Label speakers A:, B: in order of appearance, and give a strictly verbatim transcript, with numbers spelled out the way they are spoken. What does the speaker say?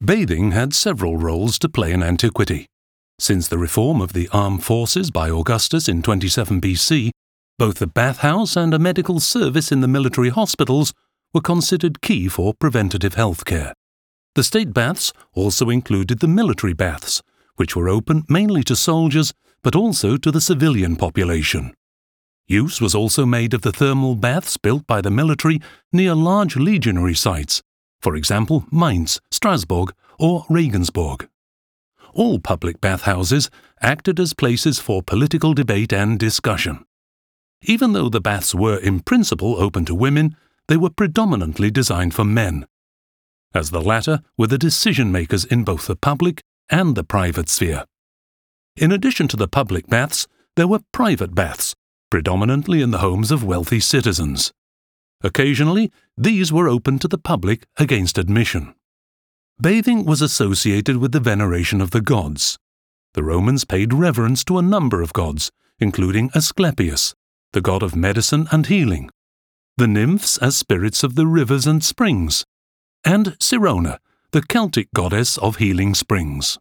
A: Bathing had several roles to play in antiquity. Since the reform of the armed forces by Augustus in twenty-seven B C, both the bathhouse and a medical service in the military hospitals were considered key for preventative health care. The state baths also included the military baths, which were open mainly to soldiers but also to the civilian population. Use was also made of the thermal baths built by the military near large legionary sites, for example Mainz, Strasbourg, or Regensburg. All public bathhouses acted as places for political debate and discussion. Even though the baths were in principle open to women, they were predominantly designed for men, as the latter were the decision-makers in both the public and the private sphere. In addition to the public baths, there were private baths, predominantly in the homes of wealthy citizens. Occasionally, these were open to the public against admission. Bathing was associated with the veneration of the gods. The Romans paid reverence to a number of gods, including Asclepius, the god of medicine and healing, the nymphs as spirits of the rivers and springs, and Sirona, the Celtic goddess of healing springs.